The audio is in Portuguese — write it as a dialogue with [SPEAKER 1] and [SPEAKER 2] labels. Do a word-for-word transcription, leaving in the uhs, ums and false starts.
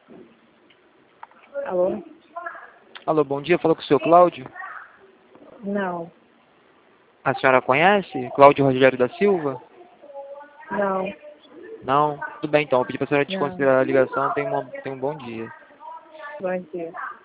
[SPEAKER 1] Alô?
[SPEAKER 2] Alô, bom dia. Falou com o senhor Cláudio?
[SPEAKER 1] Não.
[SPEAKER 2] A senhora conhece? Cláudio Rogério da Silva?
[SPEAKER 1] Não.
[SPEAKER 2] Não? Tudo bem, então. Eu pedi para a senhora
[SPEAKER 1] Não.
[SPEAKER 2] desconsiderar a ligação. Tenha um, tenha um bom dia.
[SPEAKER 1] Bom dia.